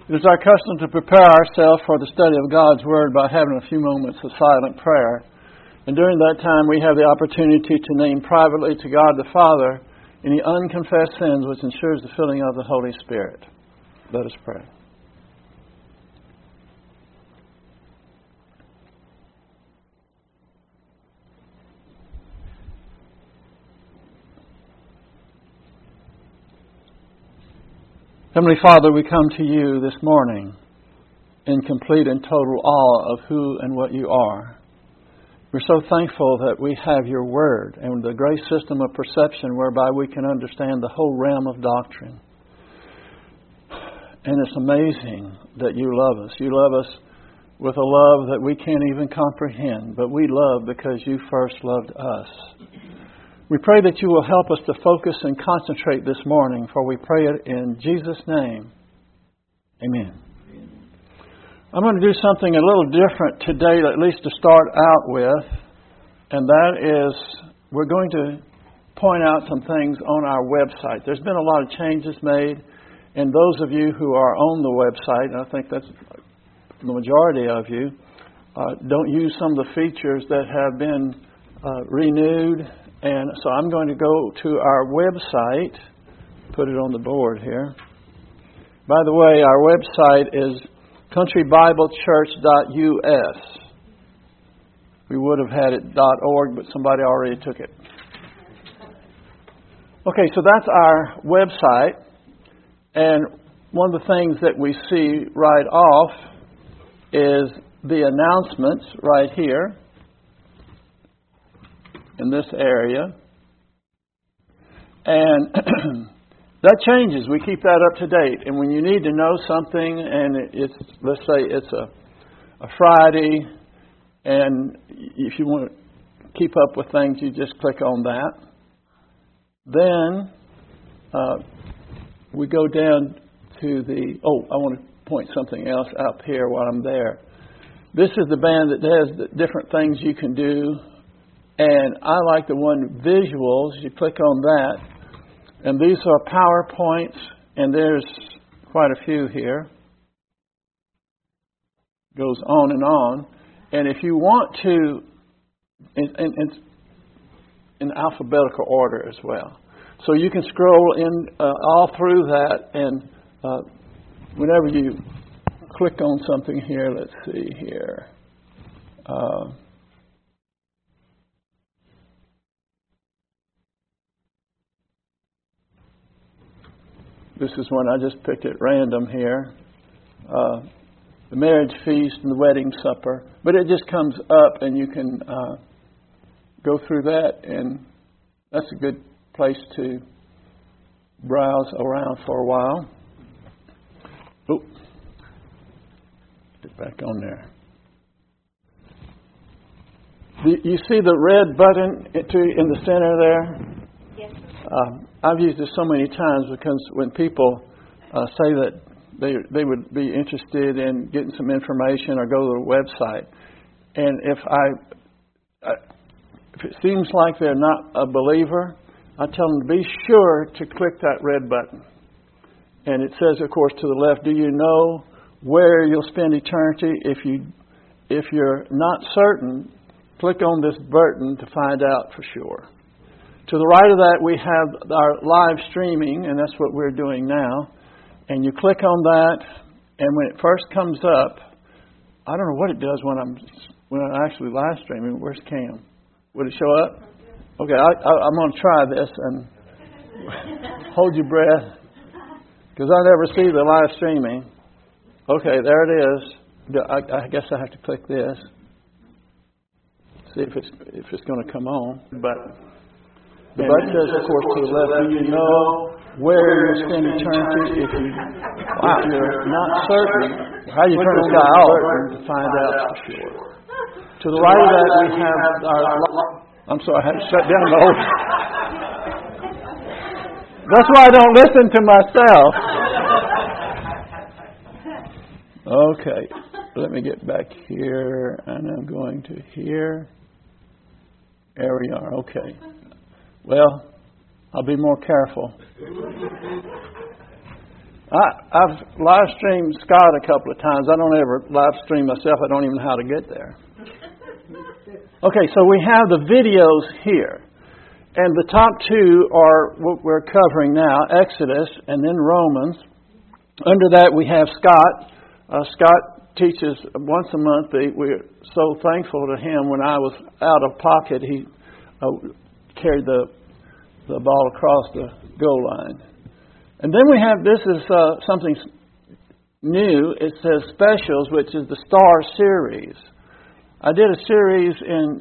It is our custom to prepare ourselves for the study of God's Word by having a few moments of silent prayer. And during that time, we have the opportunity to name privately to God the Father any unconfessed sins which ensures the filling of the Holy Spirit. Let us pray. Heavenly Father, we come to you this morning in complete and total awe of who and what you are. We're so thankful that we have your Word and the great system of perception whereby we can understand the whole realm of doctrine. And it's amazing that you love us. You love us with a love that we can't even comprehend, but we love because you first loved us. We pray that you will help us to focus and concentrate this morning, for we pray it in Jesus' name. Amen. I'm going to do something a little different today, at least to start out with, and that is we're going to point out some things on our website. There's been a lot of changes made, and those of you who are on the website, and I think that's the majority of you, don't use some of the features that have been renewed. And so I'm going to go to our website, put it on the board here. By the way, our website is countrybiblechurch.us. We would have had it .org, but somebody already took it. Okay, so that's our website. And one of the things that we see right off is the announcements right here in this area. And that changes. We keep that up to date. And when you need to know something, and it's, let's say it's a Friday, and if you want to keep up with things, you just click on that. Then we go down to I want to point something else up here while I'm there. This is the band that has the different things you can do. And I like the one visuals. You click on that. And these are PowerPoints. And there's quite a few here. Goes on and on. And if you want to, in alphabetical order as well. So you can scroll in all through that. And whenever you click on something here, let's see here. This is one I just picked at random here. The marriage feast and the wedding supper. But it just comes up and you can go through that. And that's a good place to browse around for a while. Oh, get back on there. You see the red button in the center there? Yes. I've used it so many times because when people say that they would be interested in getting some information or go to the website, and if it seems like they're not a believer, I tell them to be sure to click that red button. And it says, of course, to the left, do you know where you'll spend eternity? If you're not certain, click on this button to find out for sure. To the right of that, we have our live streaming, and that's what we're doing now. And you click on that, and when it first comes up, I don't know what it does when I'm actually live streaming. Where's Cam? Would it show up? Okay, I'm going to try this, and hold your breath, because I never see the live streaming. Okay, there it is. I guess I have to click this. See if it's going to come on. But the button says, of course, to the left, do you know where you spend eternity? If you're not certain, how you turn this guy off to find out for sure. To the right of that, we have our... I'm sorry, I had to shut down the whole... That's why I don't listen to myself. Okay, let me get back here, and I'm going to here. There we are, okay. Well, I'll be more careful. I've live streamed Scott a couple of times. I don't ever live stream myself. I don't even know how to get there. Okay, so we have the videos here. And the top two are what we're covering now, Exodus and then Romans. Under that we have Scott. Scott teaches once a month. We're so thankful to him. When I was out of pocket, he carried the ball across the goal line. And then we have, this is something new. It says Specials, which is the Star Series. I did a series in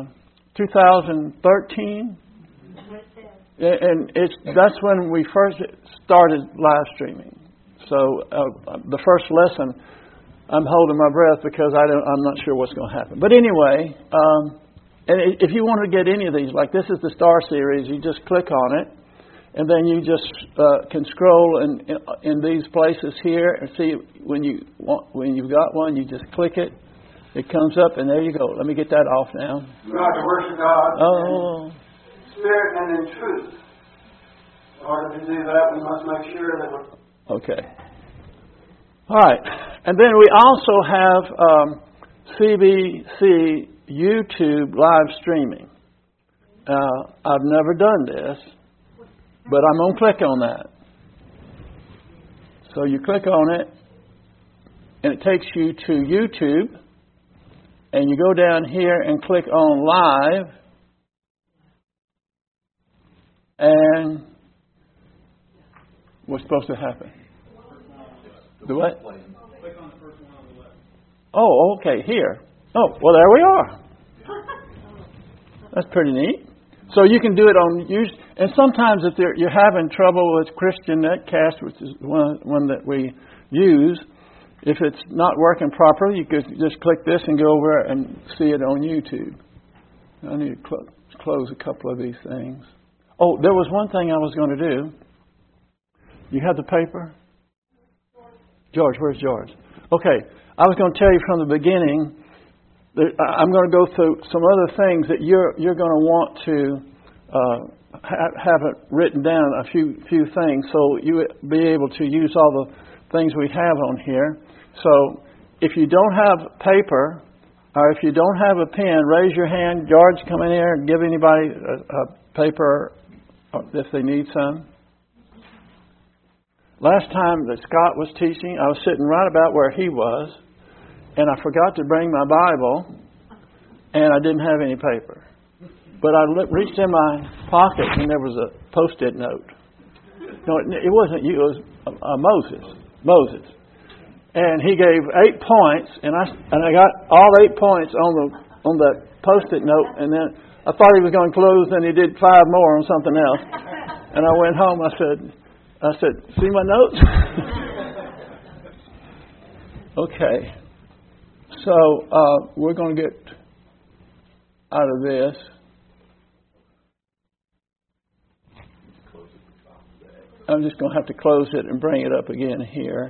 2013. And that's when we first started live streaming. So the first lesson, I'm holding my breath because I'm not sure what's going to happen. But anyway, and if you want to get any of these, like this is the Star Series, you just click on it, and then you just can scroll in these places here and see when you've got one, you just click it. It comes up, and there you go. Let me get that off now. We have to worship God. Oh. Spirit and in truth. In order to do that, we must make sure that we're... Okay. All right. And then we also have CBC YouTube live streaming. I've never done this, but I'm going to click on that. So you click on it, and it takes you to YouTube, and you go down here and click on Live, and what's supposed to happen? The what? Click on the first one on the left. Oh, okay, here. Oh, well, there we are. That's pretty neat. So you can do it on YouTube. And sometimes if you're having trouble with Christian Netcast, which is one that we use, if it's not working properly, you could just click this and go over and see it on YouTube. I need to close a couple of these things. Oh, there was one thing I was going to do. You have the paper? George, where's George? Okay, I was going to tell you from the beginning that I'm going to go through some other things that you're going to want to have it written down, a few things, so you be able to use all the things we have on here. So if you don't have paper, or if you don't have a pen, raise your hand. George, come in here and give anybody a paper if they need some. Last time that Scott was teaching, I was sitting right about where he was, and I forgot to bring my Bible, and I didn't have any paper. But I reached in my pocket, and there was a Post-it note. No, it wasn't you. It was Moses. And he gave 8 points, and I got all 8 points on the Post-it note, and then I thought he was going to close, and he did 5 more on something else. And I went home. I said, see my notes? Okay. So we're going to get out of this. I'm just going to have to close it and bring it up again here.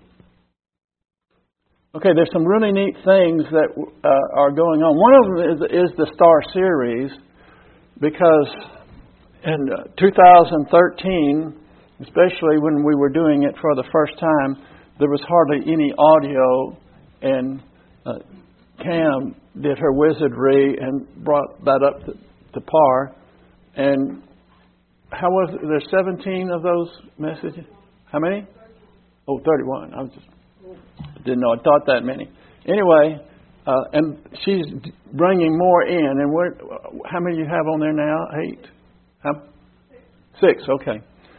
Okay, there's some really neat things that are going on. One of them is the Star Series, because in 2013, especially when we were doing it for the first time, there was hardly any audio, and Cam did her wizardry and brought that up to par. And how was it? There's 17 of those messages? How many? Oh, 31. Didn't know I thought that many. Anyway, and she's bringing more in. And how many you have on there now? 8? 6, okay.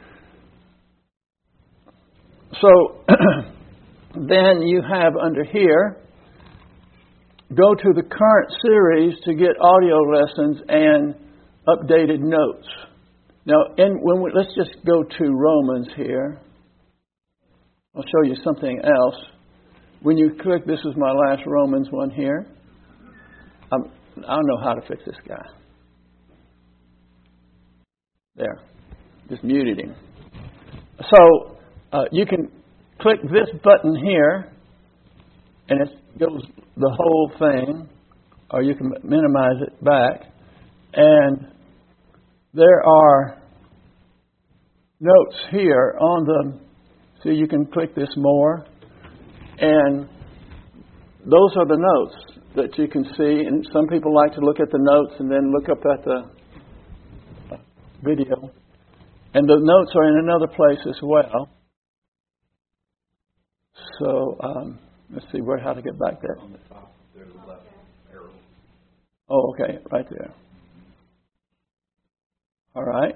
So then you have under here, go to the current series to get audio lessons and updated notes. Now, let's just go to Romans here. I'll show you something else. When you click, this is my last Romans one here. I don't know how to fix this guy. There. Just muted him. So you can click this button here, and it goes the whole thing, or you can minimize it back. And there are notes here on the See, you can click this more. And those are the notes that you can see. And some people like to look at the notes and then look up at the video. And the notes are in another place as well. So, let's see how to get back there. On the top, there's a left arrow. Oh, okay, right there. All right.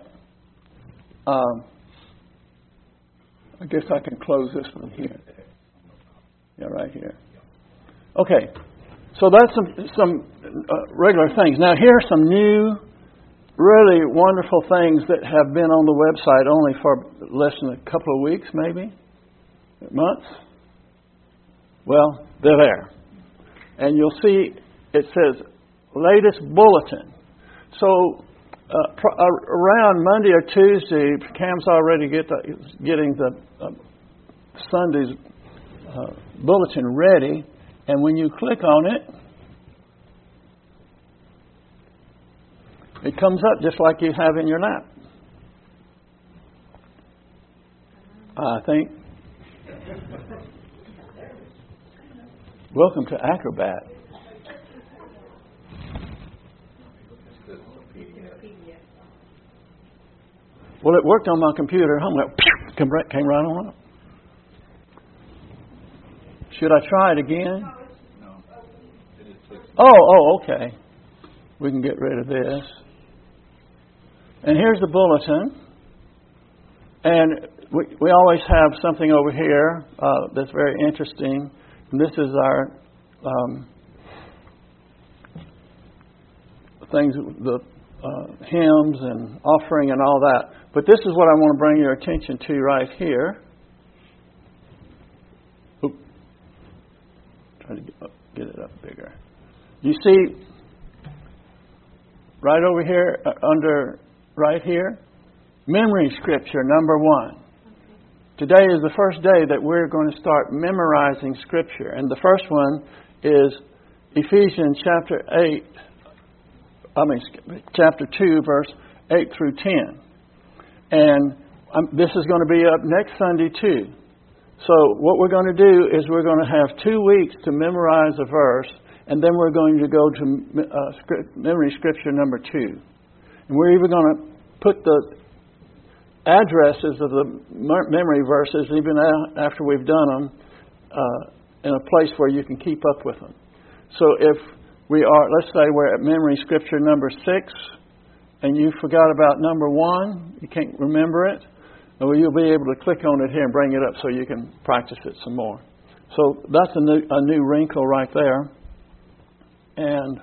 I guess I can close this one here. Yeah, right here. Okay. So that's some regular things. Now, here are some new, really wonderful things that have been on the website only for less than a couple of weeks, maybe, months. Well, they're there. And you'll see it says latest bulletin. So around Monday or Tuesday, Cam's already getting the Sunday's bulletin ready. And when you click on it, it comes up just like you have in your lap. I think. Welcome to Acrobat. Well, it worked on my computer. Home came right on up. Should I try it again? No. Oh, okay. We can get rid of this. And here's the bulletin. And we always have something over here that's very interesting. And this is our things, the hymns and offering and all that. But this is what I want to bring your attention to right here. Oop. Try to get it up bigger. You see, right over here, right here, memory scripture number 1. Today is the first day that we're going to start memorizing Scripture. And the first one is Ephesians chapter 2, verse 8 through 10. And this is going to be up next Sunday too. So what we're going to do is we're going to have 2 weeks to memorize a verse, and then we're going to go to memory scripture number 2. And we're even going to put the addresses of the memory verses, even after we've done them, in a place where you can keep up with them. So if we are, let's say we're at memory scripture number 6, and you forgot about number 1, you can't remember it, well, you'll be able to click on it here and bring it up so you can practice it some more. So that's a new wrinkle right there. And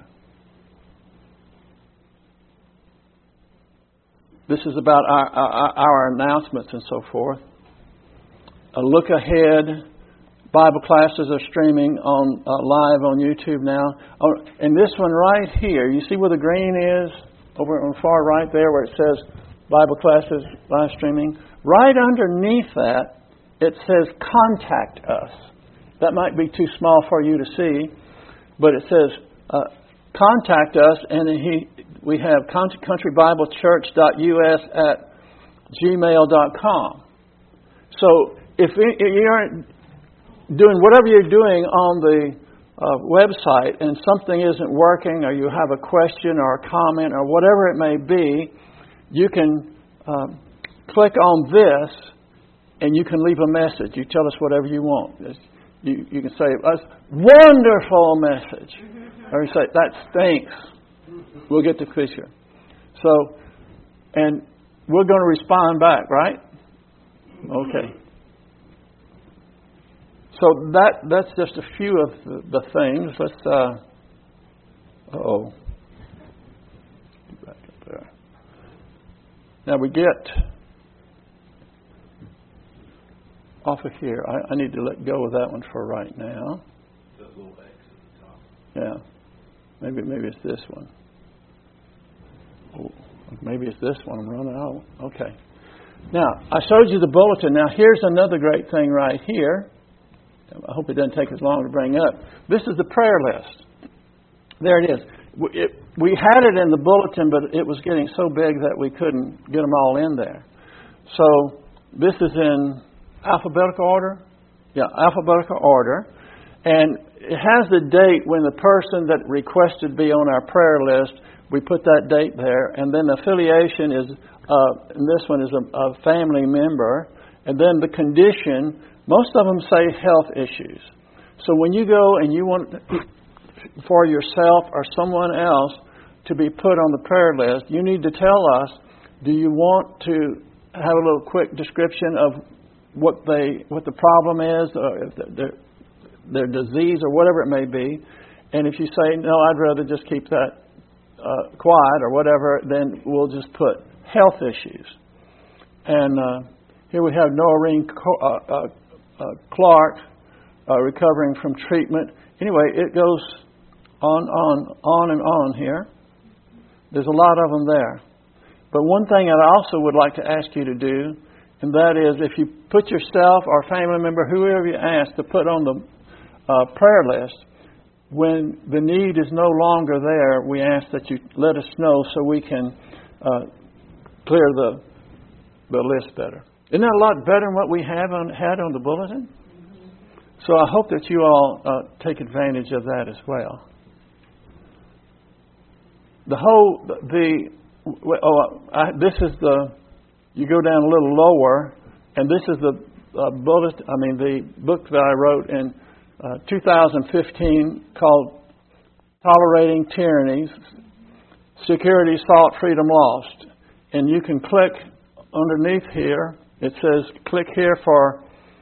this is about our announcements and so forth. A look ahead. Bible classes are streaming on live on YouTube now. Oh, and this one right here, you see where the green is? Over on the far right there where it says Bible classes live streaming. Right underneath that, it says contact us. That might be too small for you to see, but it says contact us, and we have countrybiblechurch.us@gmail.com. So if you aren't doing whatever you're doing on the website and something isn't working, or you have a question or a comment or whatever it may be, you can click on this and you can leave a message. You tell us whatever you want. You can say, wonderful message. Or you say, that stinks. We'll get the picture. So, and we're going to respond back, right? Okay. So that's just a few of the things. Let's, back up there. Now we get off of here. I need to let go of that one for right now. That little X at the top. Yeah. Maybe it's this one. Oh, maybe it's this one. I'm running out. Okay. Now, I showed you the bulletin. Now, here's another great thing right here. I hope it doesn't take as long to bring up. This is the prayer list. There it is. We had it in the bulletin, but it was getting so big that we couldn't get them all in there. So this is in alphabetical order? Yeah, alphabetical order. And it has the date when the person that requested to be on our prayer list, we put that date there. And then the affiliation is, and this one is a family member. And then the condition, most of them say health issues. So when you go and you want for yourself or someone else to be put on the prayer list, you need to tell us, do you want to have a little quick description of what the problem is, or their disease, or whatever it may be. And if you say, no, I'd rather just keep that quiet or whatever, then we'll just put health issues. And here we have Noreen Clark recovering from treatment. Anyway, it goes on and on here. There's a lot of them there. But one thing I also would like to ask you to do, and that is if you put yourself or a family member, whoever you ask, to put on the prayer list, when the need is no longer there, we ask that you let us know so we can clear the list better. Isn't that a lot better than what we had on the bulletin? So I hope that you all take advantage of that as well. This is you go down a little lower, and this is the book that I wrote in 2015 called Tolerating Tyrannies, Security Sought, Freedom Lost. And you can click underneath here. It says click here for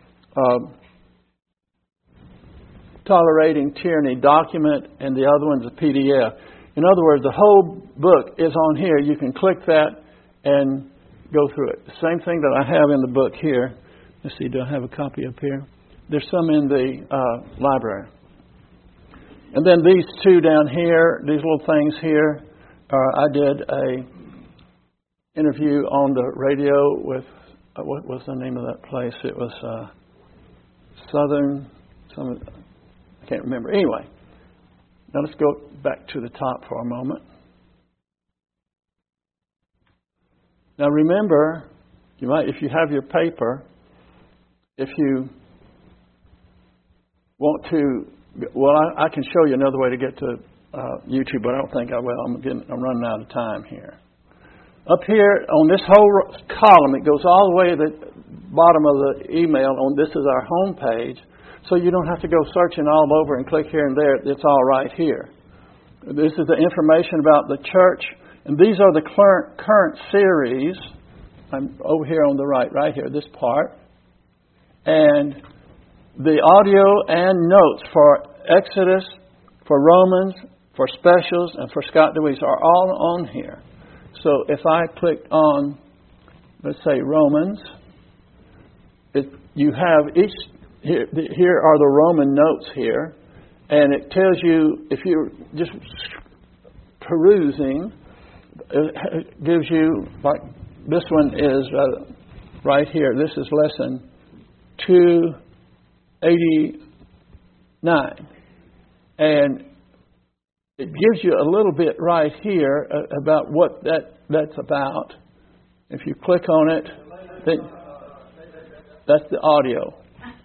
Tolerating Tyranny document, and the other one's a PDF. In other words, the whole book is on here. You can click that and go through it. The same thing that I have in the book here. Let's see, do I have a copy up here? There's some in the library. And then these two down here, these little things here, I did a interview on the radio with, what was the name of that place? It was Southern, I can't remember. Anyway, now let's go back to the top for a moment. Now remember, you might, if you have your paper, if you want to, well, I can show you another way to get to YouTube, but I don't think I will. I'm running out of time here. Up here on this whole column, it goes all the way to the bottom of the email. This is our home page, so you don't have to go searching all over and click here and there. It's all right here. This is the information about the church, and these are the current series. I'm over here on the right here, this part. And the audio and notes for Exodus, for Romans, for Specials, and for Scott DeWeese are all on here. So if I click on, let's say, Romans, you have each, here are the Roman notes here, and it tells you, if you're just perusing, it gives you, like this one is right here. This is lesson 289. And it gives you a little bit right here about what that's about. If you click on it, then that's the audio.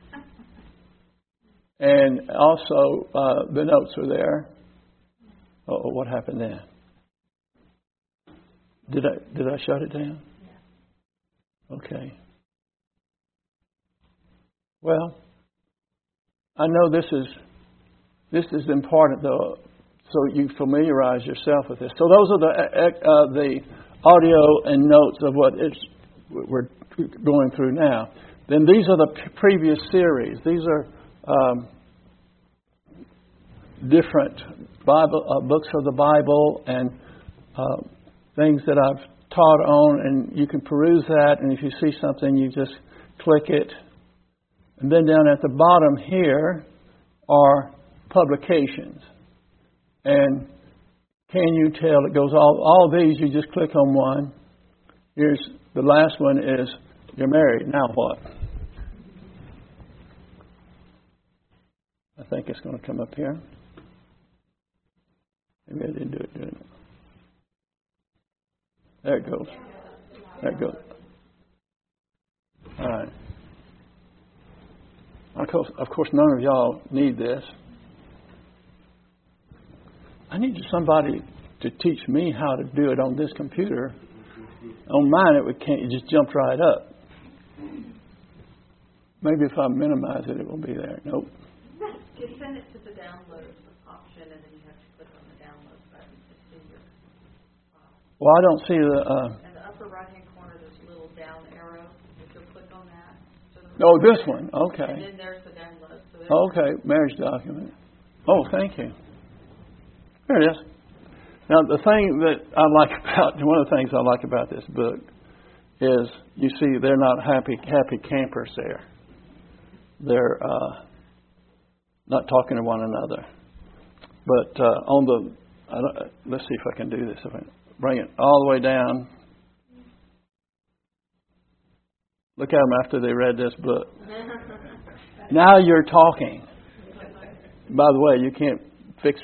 And also the notes are there. Oh, what happened there? Did I shut it down? Okay. Well, I know this is important though, so you familiarize yourself with this. So those are the audio and notes of what we're going through now. Then these are the previous series. These are different Bible books of the Bible and things that I've taught on, and you can peruse that. And if you see something, you just click it. And then down at the bottom here are publications. And can you tell? It goes all these. You just click on one. Here's the last one is you're married. Now what? I think it's going to come up here. Maybe I didn't do it, didn't it? There it goes. There it goes. All right. of course, none of y'all need this. I need somebody to teach me how to do it on this computer. On mine, it just jumped right up. Maybe if I minimize it, it will be there. Nope. Just send it to the download option, and then you have to click on the download button to see your file. Well, I don't see the... In the upper right-hand corner, there's a little down arrow. If you'll click on that. Oh, this one. Okay. And then there's the download. So Okay, marriage document. Oh, thank you. There it is. Now, the thing that I like about, one of the things I like about this book is, you see, they're not happy campers there. They're not talking to one another. But let's see if I can do this. If I bring it all the way down. Look at them after they read this book. Now you're talking. By the way, you can't fix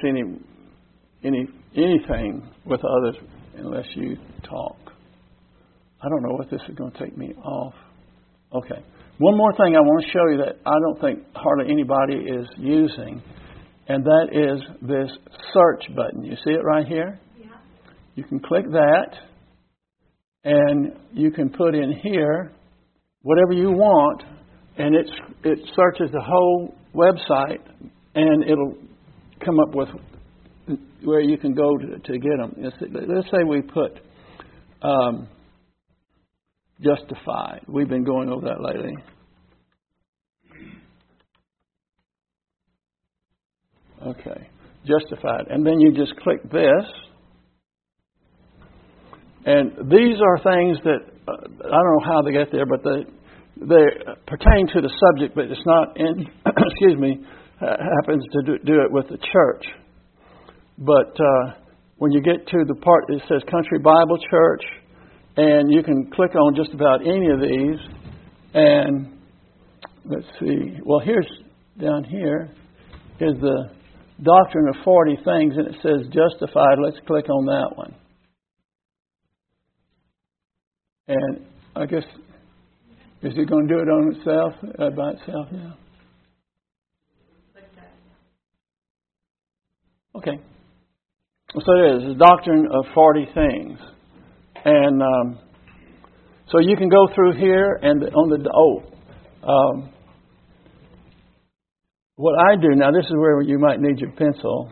anything with others unless you talk. I don't know what this is going to take me off. Okay. One more thing I want to show you that I don't think hardly anybody is using, and that is this search button. You see it right here? Yeah. You can click that, and you can put in here whatever you want, and it searches the whole website, and it'll come up with where you can go to get them. Let's say we put Justified. We've been going over that lately. Okay, Justified. And then you just click this. And these are things that, I don't know how they get there, but they pertain to the subject, but it's not in, excuse me, happens to do it with the church. But when you get to the part that says Country Bible Church, and you can click on just about any of these, and let's see, well, here's down here is the Doctrine of 40 Things, and it says Justified. Let's click on that one. And I guess, is it going to do it on itself, by itself now? Okay. So it is, the Doctrine of 40 Things. And so you can go through here and what I do, now this is where you might need your pencil.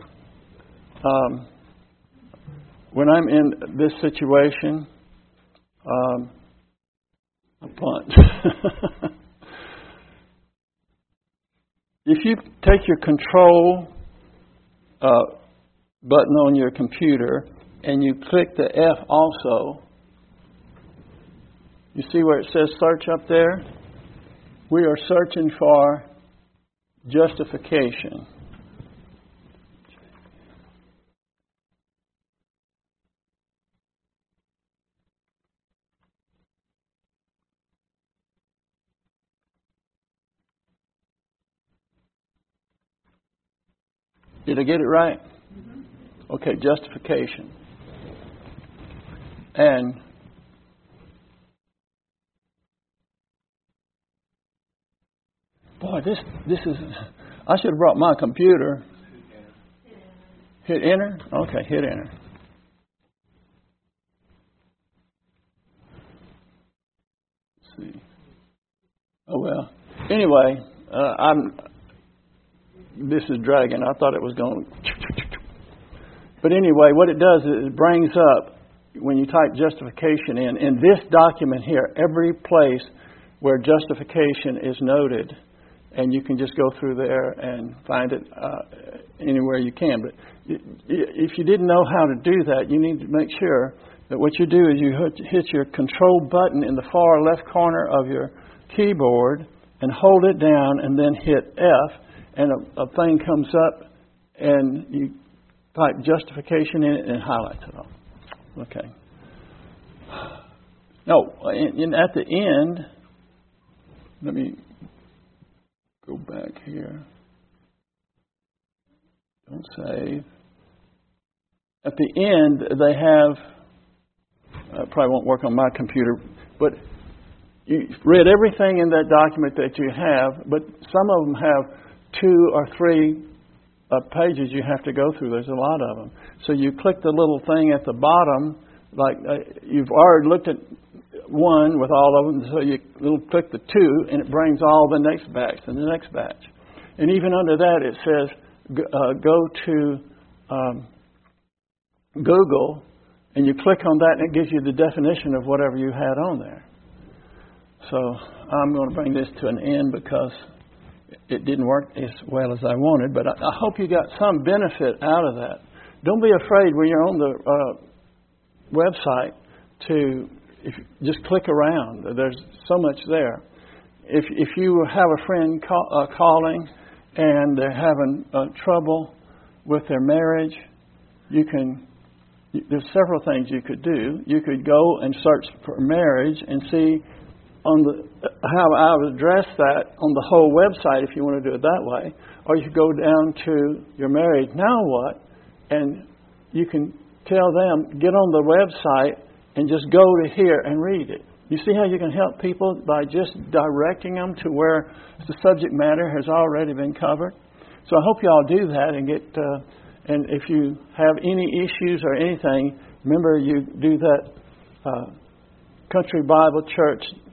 When I'm in this situation, I punt. If you take your control button on your computer and you click the F also, you see where it says search up there? We are searching for justification. Did I get it right? Mm-hmm. Okay, justification. And boy, this is, I should have brought my computer. Hit enter? Okay, hit enter. Let's see. Oh well. Anyway, this is dragging. I thought it was going. But anyway, what it does is it brings up, when you type justification in this document here, every place where justification is noted, and you can just go through there and find it anywhere you can. But if you didn't know how to do that, you need to make sure that what you do is you hit your control button in the far left corner of your keyboard and hold it down and then hit F, and a thing comes up and you type justification in it and highlight it all. Okay. No, at the end, let me go back here. Don't save. At the end, they have, probably won't work on my computer, but you've read everything in that document that you have, but some of them have 2 or 3 pages you have to go through. There's a lot of them. So you click the little thing at the bottom, like you've already looked at one with all of them, so you click the 2, and it brings all the next batch and the next batch. And even under that, it says go to Google, and you click on that, and it gives you the definition of whatever you had on there. So I'm going to bring this to an end because it didn't work as well as I wanted, but I hope you got some benefit out of that. Don't be afraid when you're on the website to just click around. There's so much there. If you have a friend calling and they're having trouble with their marriage, there's several things you could do. You could go and search for marriage and see how I would address that on the whole website if you want to do it that way. Or you could go down to You're Married, Now What? And you can tell them, get on the website and just go to here and read it. You see how you can help people by just directing them to where the subject matter has already been covered? So I hope you all do that and get... and if you have any issues or anything, remember you do that countrybiblechurch.us.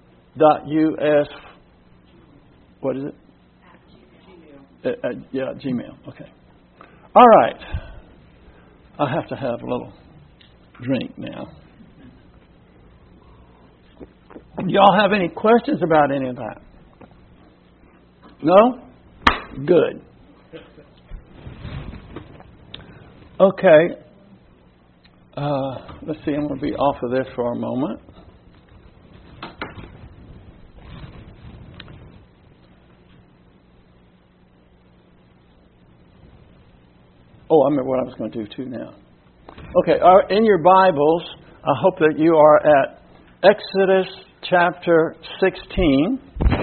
What is it? Gmail. Gmail. Okay. All right. I have to have a little drink now. Do y'all have any questions about any of that? No? Good. Okay. Let's see, I'm going to be off of this for a moment. Oh, I remember what I was going to do too now. Okay, in your Bibles, I hope that you are at Exodus chapter 16.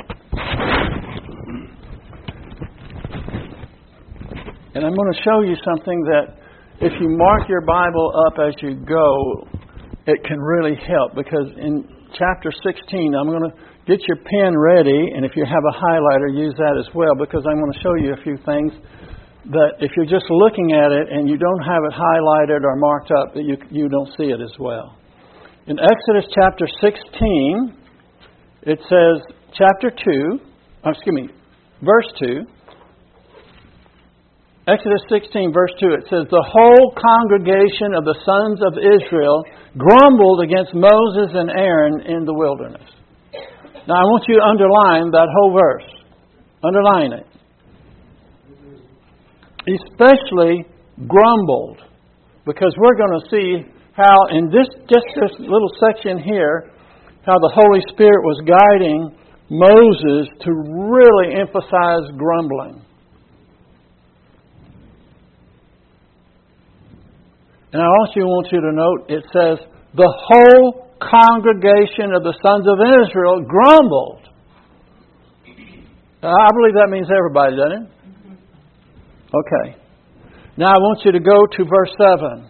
And I'm going to show you something that if you mark your Bible up as you go, it can really help. Because in chapter 16, I'm going to get your pen ready. And if you have a highlighter, use that as well. Because I'm going to show you a few things that if you're just looking at it and you don't have it highlighted or marked up, that you don't see it as well. In Exodus chapter 16, it says, verse 2. Exodus 16, verse 2, it says, the whole congregation of the sons of Israel grumbled against Moses and Aaron in the wilderness. Now, I want you to underline that whole verse. Underline it. Especially grumbled. Because we're going to see how in this little section here, how the Holy Spirit was guiding Moses to really emphasize grumbling. And I also want you to note, it says, the whole congregation of the sons of Israel grumbled. I believe that means everybody, doesn't it? Okay. Now I want you to go to verse 7.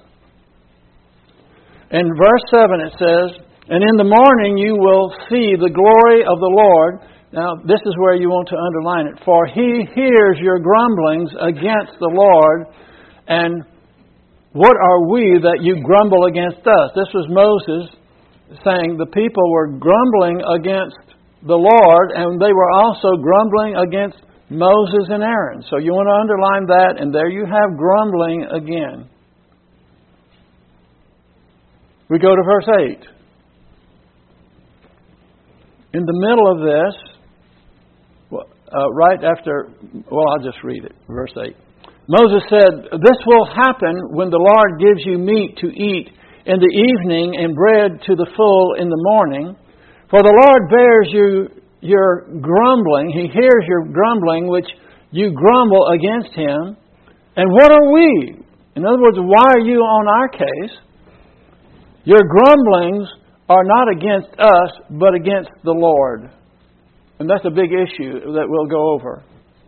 In verse 7 it says, and in the morning you will see the glory of the Lord. Now this is where you want to underline it. For He hears your grumblings against the Lord, and what are we that you grumble against us? This was Moses saying the people were grumbling against the Lord, and they were also grumbling against Moses and Aaron. So you want to underline that, and there you have grumbling again. We go to verse 8. In the middle of this, right after, I'll just read it, verse 8. Moses said, this will happen when the Lord gives you meat to eat in the evening and bread to the full in the morning. For the Lord bears your grumbling. He hears your grumbling, which you grumble against Him. And what are we? In other words, why are you on our case? Your grumblings are not against us, but against the Lord. And that's a big issue that we'll go over.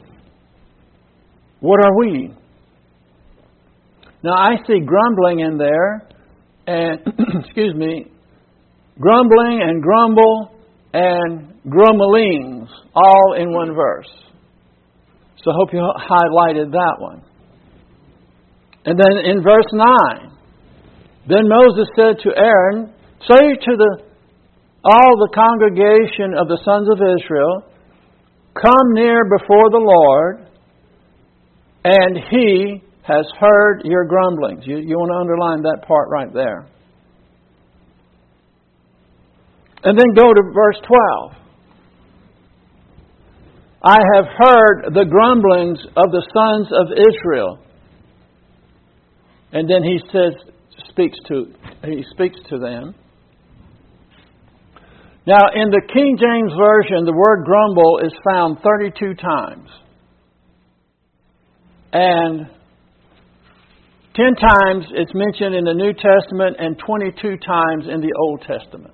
What are we? Now I see grumbling in there, and grumbling and grumble and grumblings, all in one verse. So I hope you highlighted that one. And then in verse 9, then Moses said to Aaron, say to all the congregation of the sons of Israel, come near before the Lord, and He has heard your grumblings. You want to underline that part right there. And then go to verse 12. I have heard the grumblings of the sons of Israel. And then he speaks to them. Now, in the King James Version, the word grumble is found 32 times. And 10 times it's mentioned in the New Testament and 22 times in the Old Testament.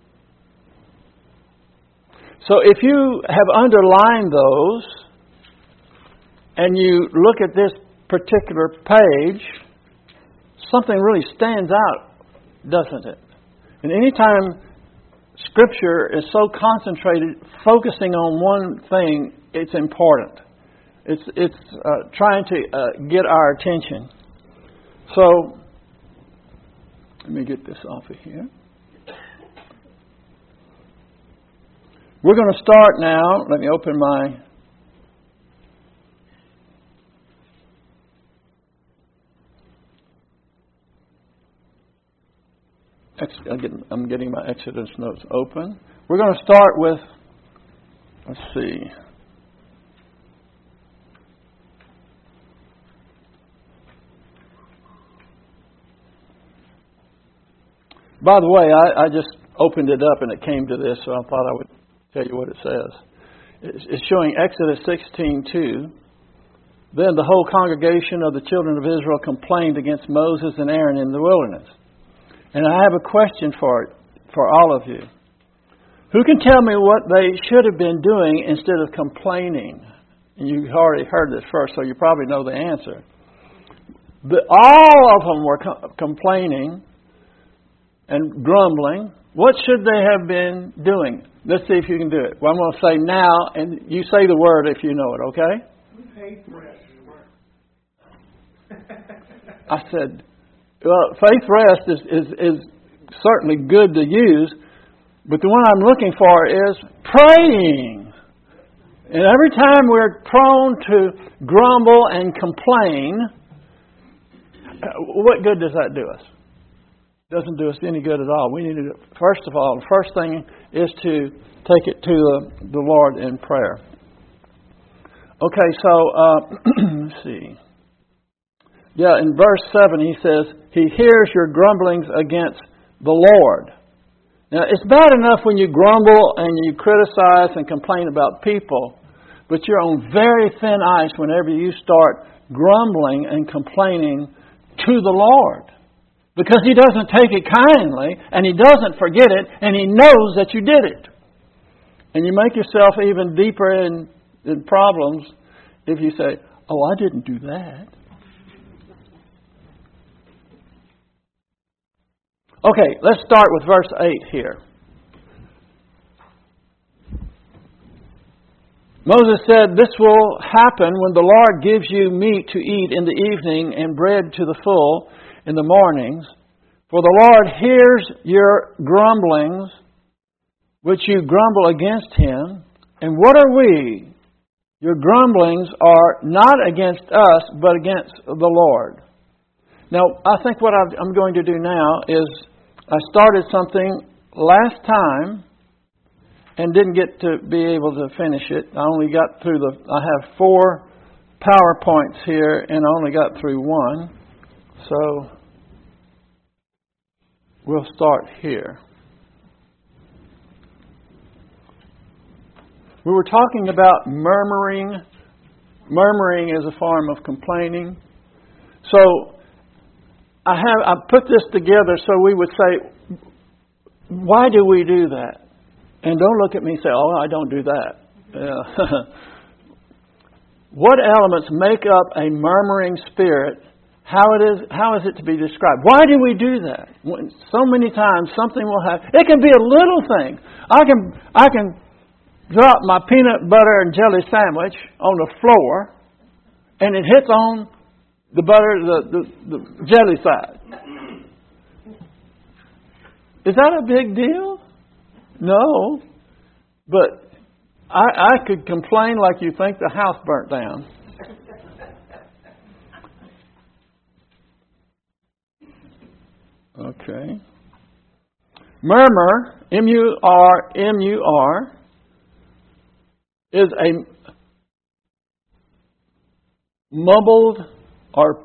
So if you have underlined those and you look at this particular page, something really stands out, doesn't it? And anytime Scripture is so concentrated, focusing on one thing, it's important. It's trying to get our attention. So, let me get this off of here. We're going to start now. Let me open my... I'm getting my Exodus notes open. We're going to start with, let's see. By the way, I just opened it up and it came to this, so I thought I would tell you what it says. It's showing Exodus 16:2. Then the whole congregation of the children of Israel complained against Moses and Aaron in the wilderness. And I have a question for all of you. Who can tell me what they should have been doing instead of complaining? And you already heard this first, so you probably know the answer. All of them were complaining and grumbling. What should they have been doing? Let's see if you can do it. Well, I'm going to say now, and you say the word if you know it, okay? Faith rest. I said, well, faith rest is certainly good to use, but the one I'm looking for is praying. And every time we're prone to grumble and complain, what good does that do us? It doesn't do us any good at all. We need to, first of all, the first thing is to take it to the Lord in prayer. Okay, so let's see. Yeah, in verse 7 he says, He hears your grumblings against the Lord. Now, it's bad enough when you grumble and you criticize and complain about people, but you're on very thin ice whenever you start grumbling and complaining to the Lord. Because He doesn't take it kindly, and He doesn't forget it, and He knows that you did it. And you make yourself even deeper in problems if you say, oh, I didn't do that. Okay, let's start with verse 8 here. Moses said, this will happen when the Lord gives you meat to eat in the evening and bread to the full in the mornings. For the Lord hears your grumblings, which you grumble against Him. And what are we? Your grumblings are not against us, but against the Lord. Now, I think what I'm going to do now is I started something last time and didn't get to be able to finish it. I only got through I have 4 PowerPoints here and I only got through 1. So we'll start here. We were talking about murmuring. Murmuring is a form of complaining. So I put this together so we would say, why do we do that? And don't look at me and say, oh, I don't do that. What elements make up a murmuring spirit? how is it to be described? Why do we do that? When so many times something will happen. It can be a little thing. I can drop my peanut butter and jelly sandwich on the floor, and it hits on the butter, the jelly side. Is that a big deal? No. But I could complain like you think the house burnt down. Okay. Murmur, M-U-R, is a mumbled or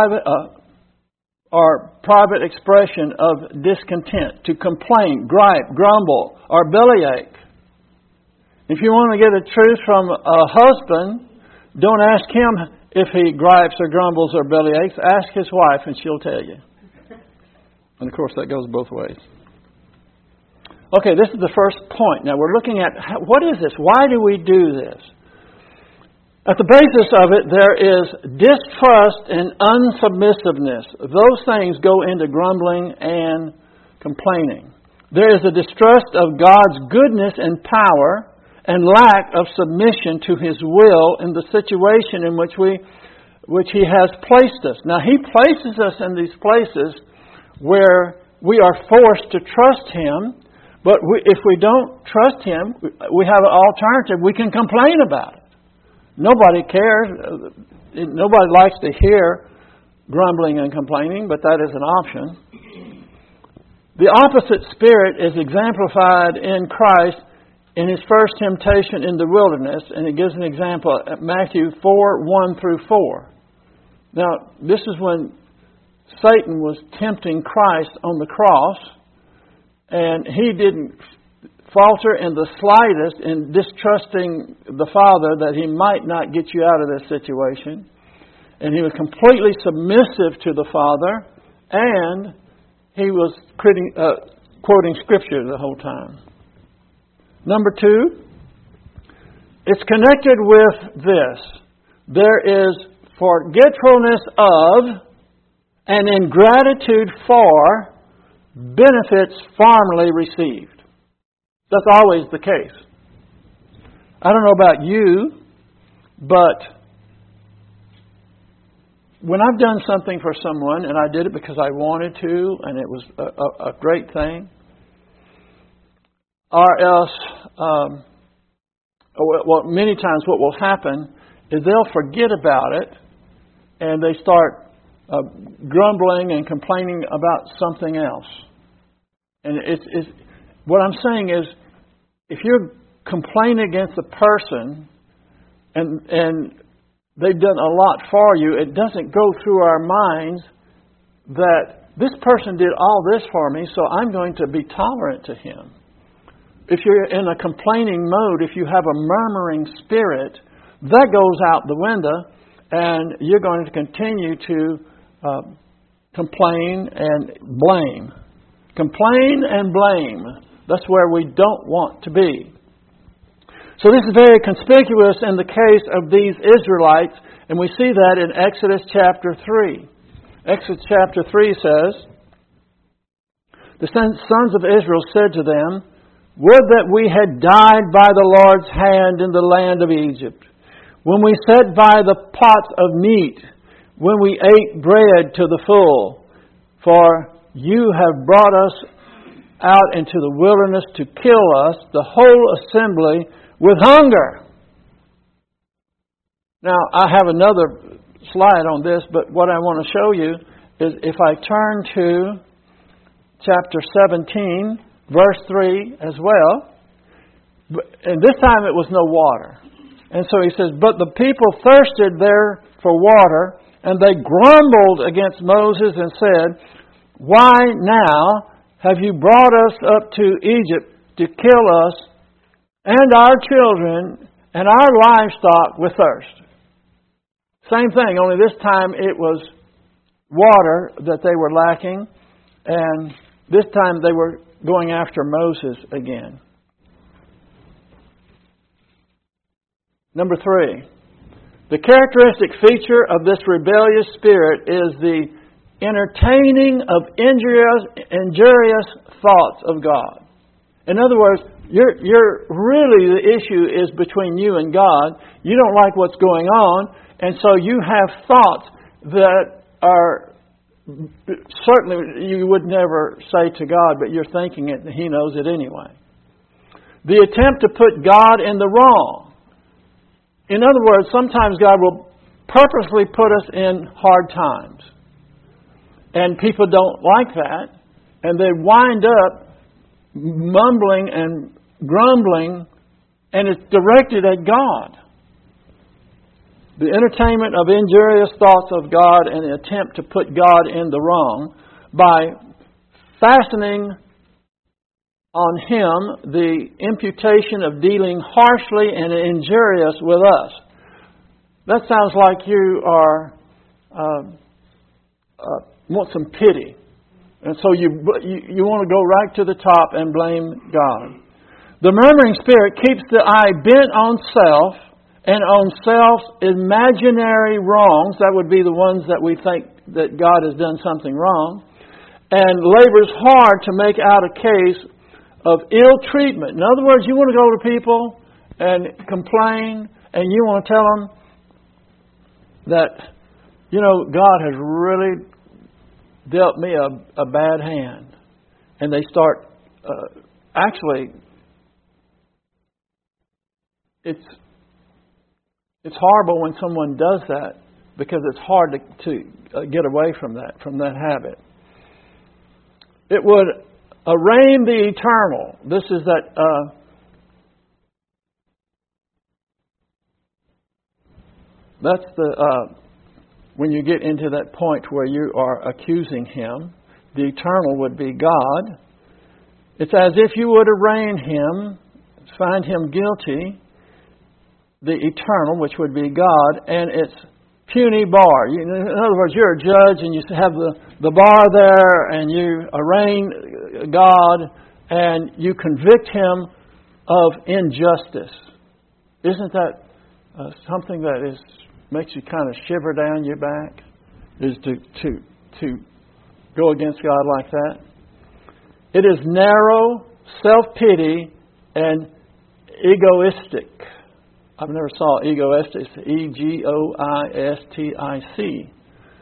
private expression of discontent, to complain, gripe, grumble, or bellyache. If you want to get a truth from a husband, don't ask him if he gripes or grumbles or bellyaches. Ask his wife and she'll tell you. And of course that goes both ways. Okay, this is the first point. Now we're looking at what is this? Why do we do this? At the basis of it, there is distrust and unsubmissiveness. Those things go into grumbling and complaining. There is a distrust of God's goodness and power and lack of submission to His will in the situation in which He has placed us. Now, He places us in these places where we are forced to trust Him, but if we don't trust Him, we have an alternative. We can complain about it. Nobody cares. Nobody likes to hear grumbling and complaining, but that is an option. The opposite spirit is exemplified in Christ in His first temptation in the wilderness, and it gives an example at Matthew 4:1-4. Now, this is when Satan was tempting Christ on the cross, and he didn't falter in the slightest in distrusting the Father that He might not get you out of this situation. And He was completely submissive to the Father, and He was quoting Scripture the whole time. Number 2, it's connected with this. There is forgetfulness of and ingratitude for benefits formerly received. That's always the case. I don't know about you, but when I've done something for someone, and I did it because I wanted to, and it was a great thing, or else, many times what will happen is they'll forget about it, and they start grumbling and complaining about something else. And what I'm saying is, if you're complaining against a person and they've done a lot for you, it doesn't go through our minds that this person did all this for me, so I'm going to be tolerant to him. If you're in a complaining mode, if you have a murmuring spirit, that goes out the window, and you're going to continue to complain and blame. Complain and blame. That's where we don't want to be. So this is very conspicuous in the case of these Israelites, and we see that in Exodus chapter 3. Exodus chapter 3 says, "The sons of Israel said to them, 'Would that we had died by the Lord's hand in the land of Egypt, when we sat by the pots of meat, when we ate bread to the full. For you have brought us out into the wilderness to kill us, the whole assembly, with hunger.'" Now, I have another slide on this, but what I want to show you is if I turn to chapter 17, verse 3 as well. And this time it was no water. And so he says, "But the people thirsted there for water, and they grumbled against Moses and said, 'Why now have you brought us up to Egypt to kill us and our children and our livestock with thirst?'" Same thing, only this time it was water that they were lacking, and this time they were going after Moses again. Number 3, The characteristic feature of this rebellious spirit is the entertaining of injurious thoughts of God. In other words, you're really, the issue is between you and God. You don't like what's going on, and so you have thoughts that are certainly you would never say to God, but you're thinking it and He knows it anyway. The attempt to put God in the wrong. In other words, sometimes God will purposely put us in hard times. And people don't like that. And they wind up mumbling and grumbling, and it's directed at God. The entertainment of injurious thoughts of God and the attempt to put God in the wrong by fastening on Him the imputation of dealing harshly and injurious with us. That sounds like you are want some pity. And so you want to go right to the top and blame God. The murmuring spirit keeps the eye bent on self and on self's imaginary wrongs. That would be the ones that we think that God has done something wrong. And labors hard to make out a case of ill treatment. In other words, you want to go to people and complain, and you want to tell them that, God has really dealt me a bad hand. And they start, actually, it's horrible when someone does that, because it's hard to get away from that habit. It would arraign the eternal. This is that that's the when you get into that point where you are accusing Him. The eternal would be God. It's as if you would arraign Him, find Him guilty. The eternal, which would be God, and its puny bar. In other words, you're a judge and you have the bar there, and you arraign God and you convict Him of injustice. Isn't that something that makes you kind of shiver down your back? Is to go against God like that? It is narrow, self-pity, and egoistic. I've never saw egoistic. It's egoistic.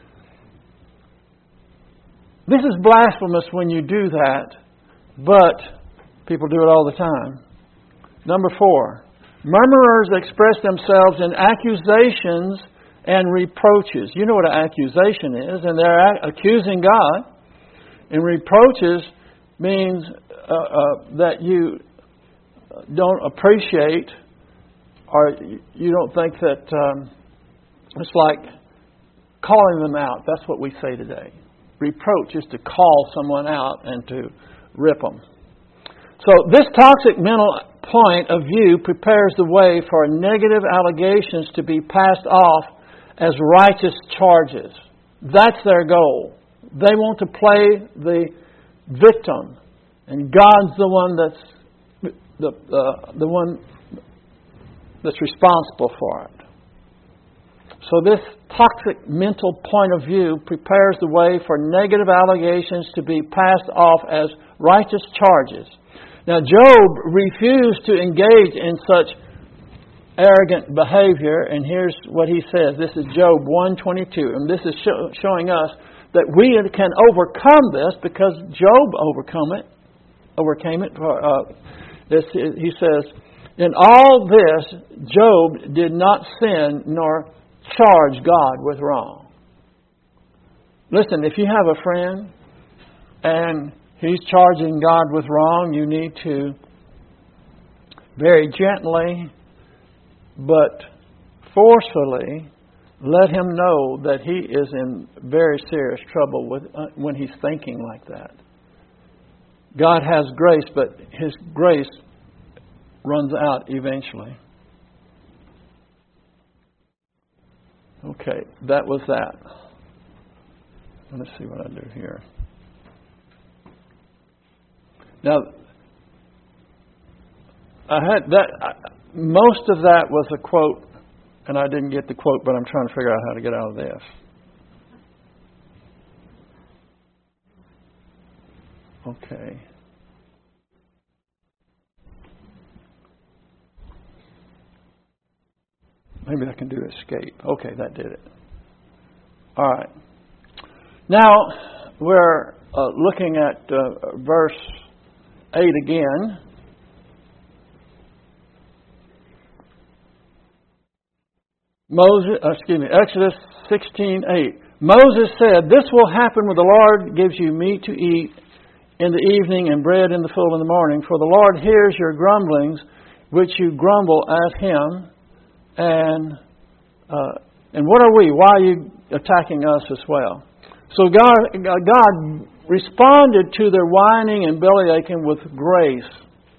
This is blasphemous when you do that, but people do it all the time. Number 4, murmurers express themselves in accusations and reproaches. You know what an accusation is, and they're accusing God. And reproaches means that you don't appreciate, or you don't think that it's like calling them out. That's what we say today. Reproach is to call someone out and to rip them. So this toxic mental point of view prepares the way for negative allegations to be passed off as righteous charges. That's their goal. They want to play the victim, and God's the one that's the one that's responsible for it. So this toxic mental point of view prepares the way for negative allegations to be passed off as righteous charges. Now, Job refused to engage in such arrogant behavior, and here's what he says. This is Job 1:22, and this is showing us that we can overcome this because Job overcame it. He says, in all this, Job did not sin nor charge God with wrong. Listen, if you have a friend and he's charging God with wrong, you need to very gently but forcefully let him know that he is in very serious trouble when he's thinking like that. God has grace, but His grace runs out eventually. Okay, that was that. Let's see what I do here. Now, I had that. Most of that was a quote And I didn't get the quote, but I'm trying to figure out how to get out of this. Okay. Maybe I can do escape. Okay, that did it. All right. Now, we're looking at verse 8 again. Exodus 16:8. Moses said, "This will happen when the Lord gives you meat to eat in the evening and bread in the full in the morning. For the Lord hears your grumblings, which you grumble at Him." And what are we? Why are you attacking us as well? So God responded to their whining and bellyaching with grace.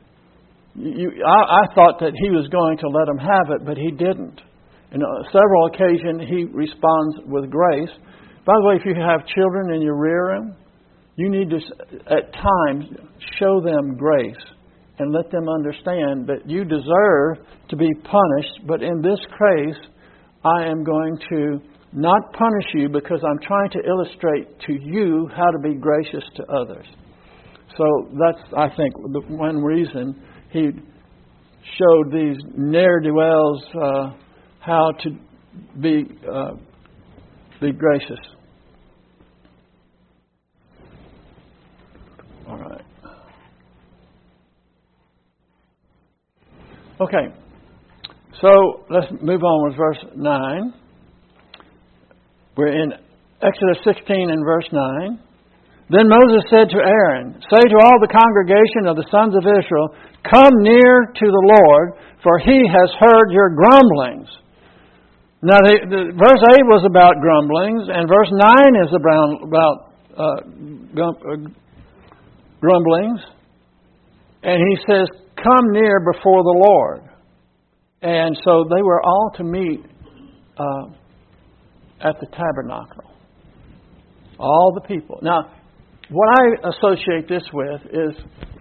I thought that He was going to let them have it, but He didn't. On several occasions, He responds with grace. By the way, if you have children in your rear room, you need to, at times, show them grace and let them understand that you deserve to be punished, but in this case, I am going to not punish you because I'm trying to illustrate to you how to be gracious to others. So that's, I think, the one reason He showed these ne'er-do-wells how to be gracious. All right. Okay. So let's move on with verse 9. We're in Exodus 16 and verse 9. Then Moses said to Aaron, "Say to all the congregation of the sons of Israel, come near to the Lord, for He has heard your grumblings." Now, verse 8 was about grumblings, and verse 9 is about grumblings. And He says, "Come near before the Lord." And so they were all to meet at the tabernacle. All the people. Now, what I associate this with is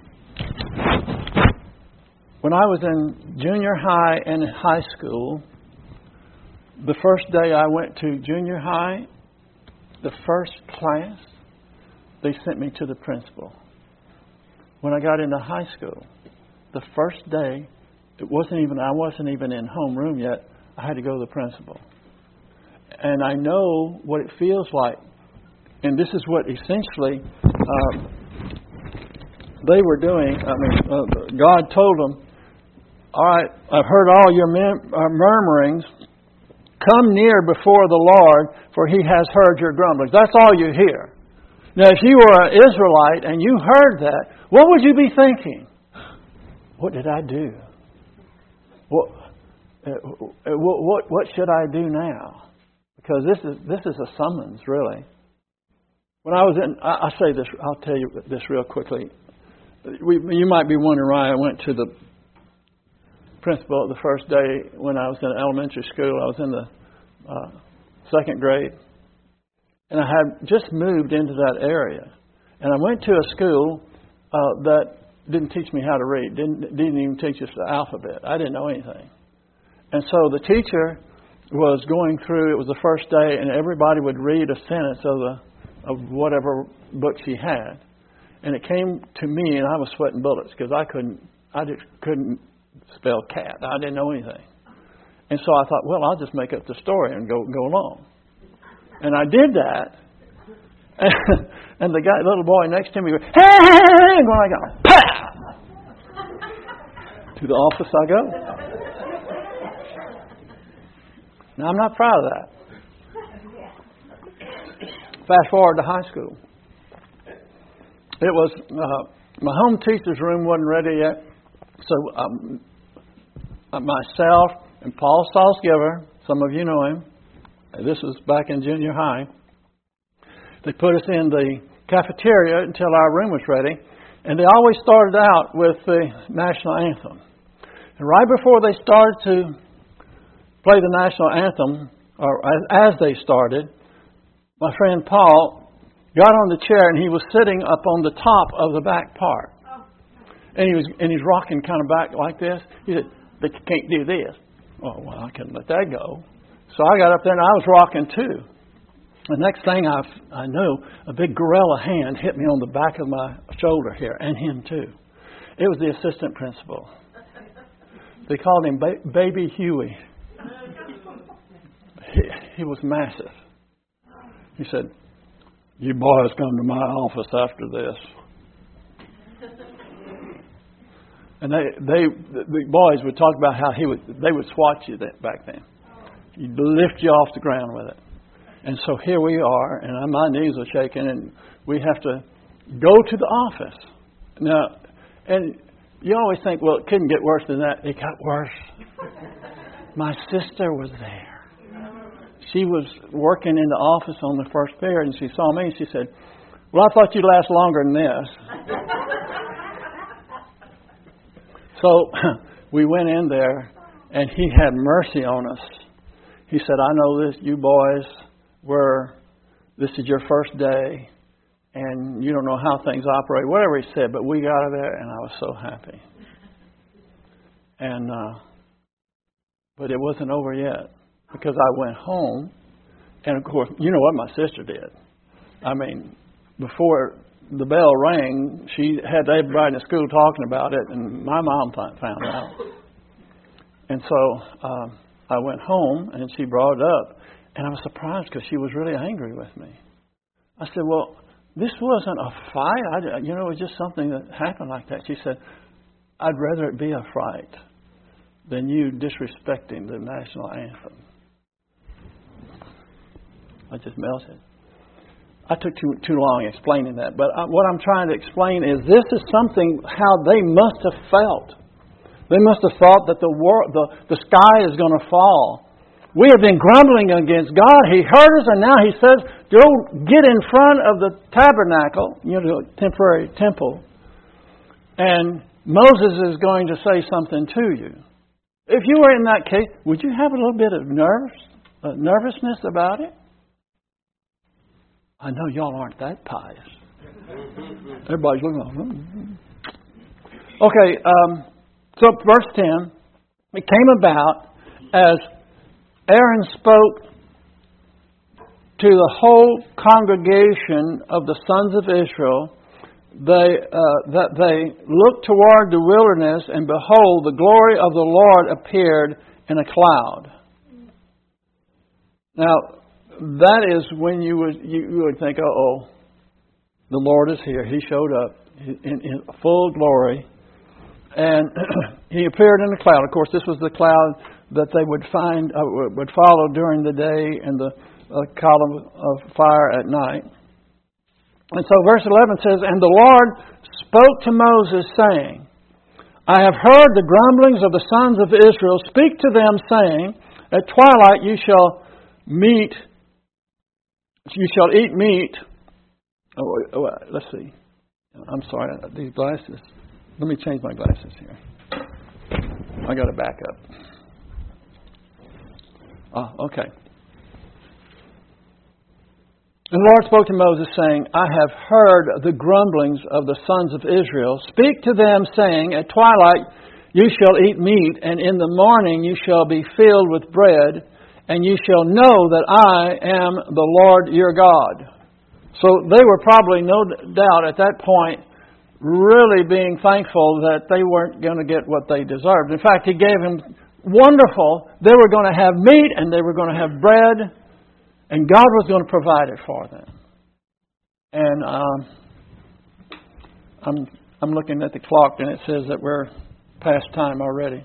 when I was in junior high and high school, the first day I went to junior high, the first class, they sent me to the principal. When I got into high school, the first day, I wasn't even in homeroom yet. I had to go to the principal. And I know what it feels like. And this is what essentially they were doing. God told them, "All right, I've heard all your murmurings. Come near before the Lord, for He has heard your grumblings." That's all you hear. Now, if you were an Israelite and you heard that, what would you be thinking? What did I do? What should I do now? Because this is a summons, really. When I was I say this. I'll tell you this real quickly. You might be wondering why I went to the principal the first day when I was in elementary school. I was in the second grade, and I had just moved into that area, and I went to a school that didn't teach me how to read. Didn't even teach us the alphabet. I didn't know anything, and so the teacher was going through. It was the first day, and everybody would read a sentence of whatever book she had, and it came to me, and I was sweating bullets because I just couldn't spell cat. I didn't know anything. And so I thought, well, I'll just make up the story and go along. And I did that. And the little boy next to me goes, "Hey!" And when I go, "Pow!" To the office I go. Now, I'm not proud of that. Fast forward to high school. It was, my home teacher's room wasn't ready yet. So myself and Paul Salzgiver, some of you know him. This was back in junior high. They put us in the cafeteria until our room was ready. And they always started out with the national anthem. And right before they started to play the national anthem, or as they started, my friend Paul got on the chair and he was sitting up on the top of the back part. And he's rocking kind of back like this. He said, "But you can't do this. Oh, well, I couldn't let that go. So I got up there and I was rocking too. The next thing I knew, a big gorilla hand hit me on the back of my shoulder here, and him too. It was the assistant principal. They called him Baby Huey. He was massive. He said, "You boys come to my office after this." And the boys would talk about how they would swat you back then. You'd lift you off the ground with it. And so here we are, and my knees are shaking, and we have to go to the office. Now, and you always think, well, it couldn't get worse than that. It got worse. My sister was there. She was working in the office on the first period, and she saw me, and she said, "Well, I thought you'd last longer than this." So we went in there, and he had mercy on us. He said, "I know this, you boys this is your first day, and you don't know how things operate," whatever he said, but we got out of there, and I was so happy. And but it wasn't over yet, because I went home, and of course, you know what my sister did. I mean, before the bell rang, she had everybody in the school talking about it, and my mom found out. And so I went home, and she brought it up. And I was surprised because she was really angry with me. I said, "Well, this wasn't a fight. It was just something that happened like that." She said, "I'd rather it be a fight than you disrespecting the national anthem." I just melted. I took too long explaining that. But what I'm trying to explain is this is something how they must have felt. They must have thought that the sky is going to fall. We have been grumbling against God. He heard us, and now He says, "Go get in front of the tabernacle," the temporary temple, and Moses is going to say something to you. If you were in that case, would you have a little bit of nervousness about it? I know y'all aren't that pious. Everybody's looking like, Okay, so verse 10, it came about as Aaron spoke to the whole congregation of the sons of Israel that they looked toward the wilderness, and behold, the glory of the Lord appeared in a cloud. Now, that is when you would think, uh-oh, the Lord is here. He showed up in full glory, and He appeared in a cloud. Of course, this was the cloud that they would follow during the day, and the column of fire at night. And so verse 11 says, "And the Lord spoke to Moses, saying, I have heard the grumblings of the sons of Israel. Speak to them, saying, At twilight you shall eat meat." Let's see. I'm sorry, these glasses. Let me change my glasses here. I got to back up. Okay. And the Lord spoke to Moses, saying, I have heard the grumblings of the sons of Israel. Speak to them, saying, At twilight you shall eat meat, and in the morning you shall be filled with bread, and you shall know that I am the Lord your God. So they were probably, no doubt, at that point, really being thankful that they weren't going to get what they deserved. In fact, He gave them wonderful. They were going to have meat, and they were going to have bread, and God was going to provide it for them. And I'm looking at the clock, and it says that we're past time already.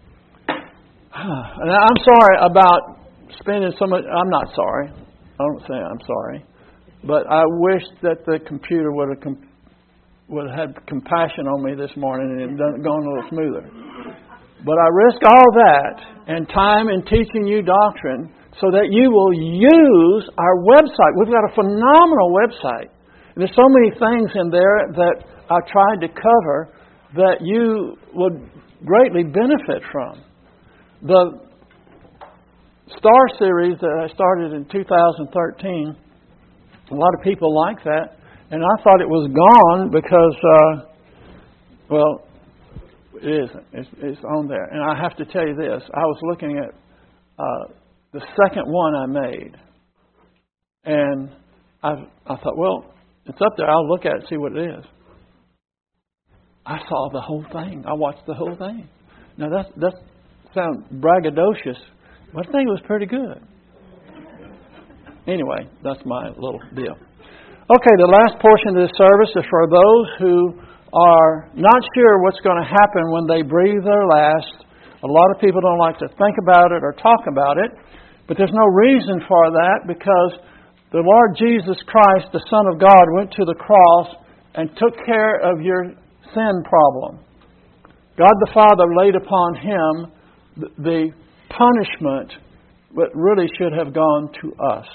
And I'm sorry about spending so much. I'm not sorry. I don't say I'm sorry. But I wish that the computer would have had compassion on me this morning and it had gone a little smoother. But I risk all that and time in teaching you doctrine so that you will use our website. We've got a phenomenal website. And there's so many things in there that I tried to cover that you would greatly benefit from. The Star Series that I started in 2013, a lot of people like that. And I thought it was gone because, It isn't. It's on there. And I have to tell you this. I was looking at the second one I made. And I thought, well, it's up there. I'll look at it and see what it is. I saw the whole thing. I watched the whole thing. Now, that sounds braggadocious, but I think it was pretty good. Anyway, that's my little deal. Okay, the last portion of this service is for those who are not sure what's going to happen when they breathe their last. A lot of people don't like to think about it or talk about it, but there's no reason for that because the Lord Jesus Christ, the Son of God, went to the cross and took care of your sin problem. God the Father laid upon Him the punishment that really should have gone to us.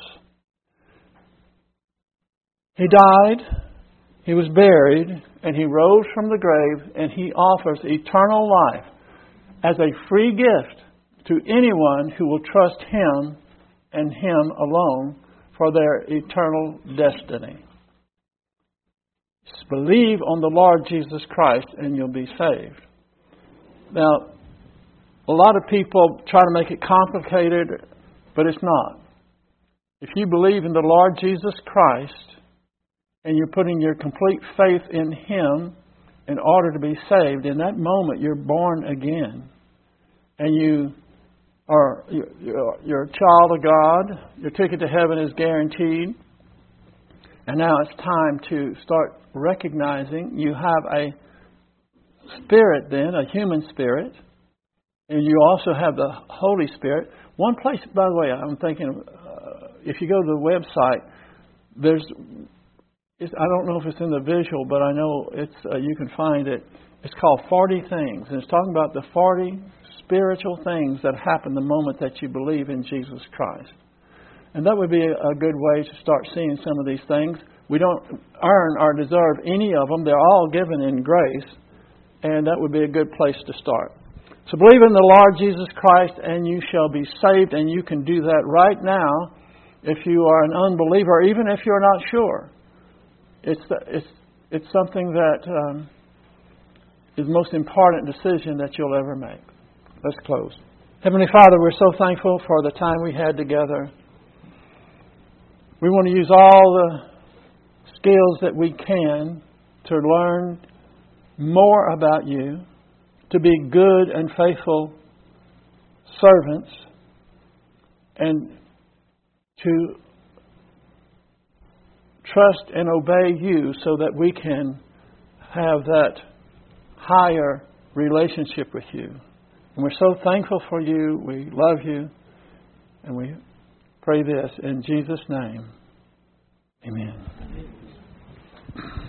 He died, He was buried, and He rose from the grave, and He offers eternal life as a free gift to anyone who will trust Him and Him alone for their eternal destiny. Just believe on the Lord Jesus Christ and you'll be saved. Now, a lot of people try to make it complicated, but it's not. If you believe in the Lord Jesus Christ and you're putting your complete faith in Him in order to be saved, in that moment you're born again. And you're a child of God. Your ticket to heaven is guaranteed. And now it's time to start recognizing you have a spirit then, a human spirit. And you also have the Holy Spirit. One place, by the way, I'm thinking, if you go to the website, I don't know if it's in the visual, but I know you can find it. It's called 40 Things. And it's talking about the 40 spiritual things that happen the moment that you believe in Jesus Christ. And that would be a good way to start seeing some of these things. We don't earn or deserve any of them. They're all given in grace. And that would be a good place to start. So believe in the Lord Jesus Christ and you shall be saved. And you can do that right now if you are an unbeliever, even if you're not sure. It's something that is the most important decision that you'll ever make. Let's close. Heavenly Father, we're so thankful for the time we had together. We want to use all the skills that we can to learn more about You, to be good and faithful servants, and to trust and obey You so that we can have that higher relationship with You. And we're so thankful for You. We love You. And we pray this in Jesus' name. Amen.